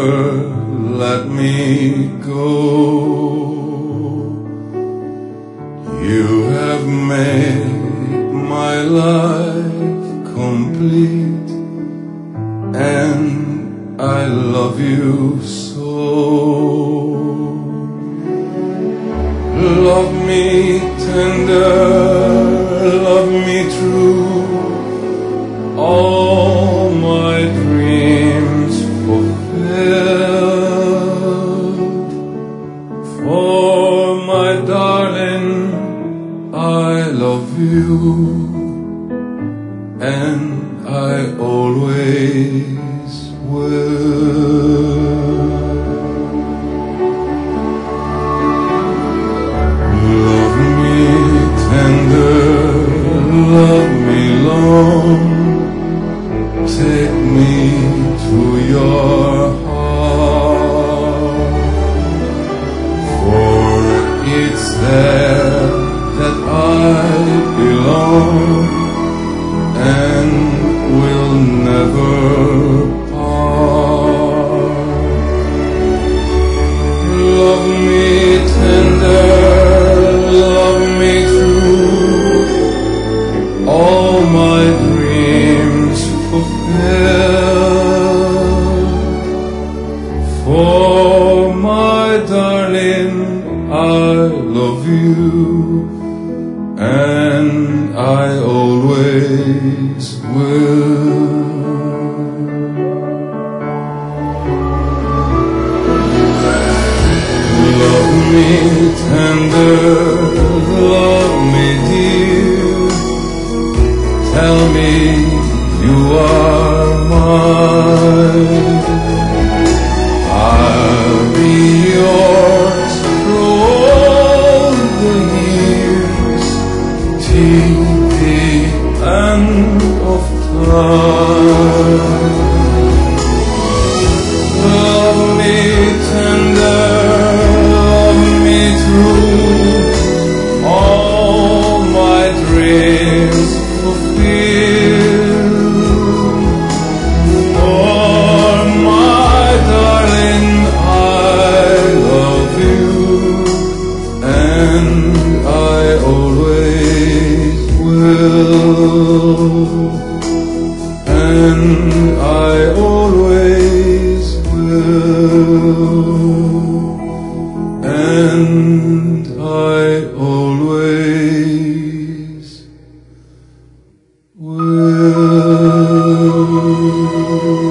never let me go. You have made my life complete, and I love you so. Love me tender, love me true, all my dreams fulfilled. For my darling, I love you, and I always will. Love me tender, love me long, take me to your heart, for it's there that I belong and will never part. Love me tender, love me true, all my dreams fulfilled. For my darling, I love you, and I always will. Love me tender, love me dear, tell me you are mine. I'll be yours through all the years, till the end of time. Love me tender, love me true, all my dreams fulfill. For my darling, I love you, and I always will, and I always will, and I always will.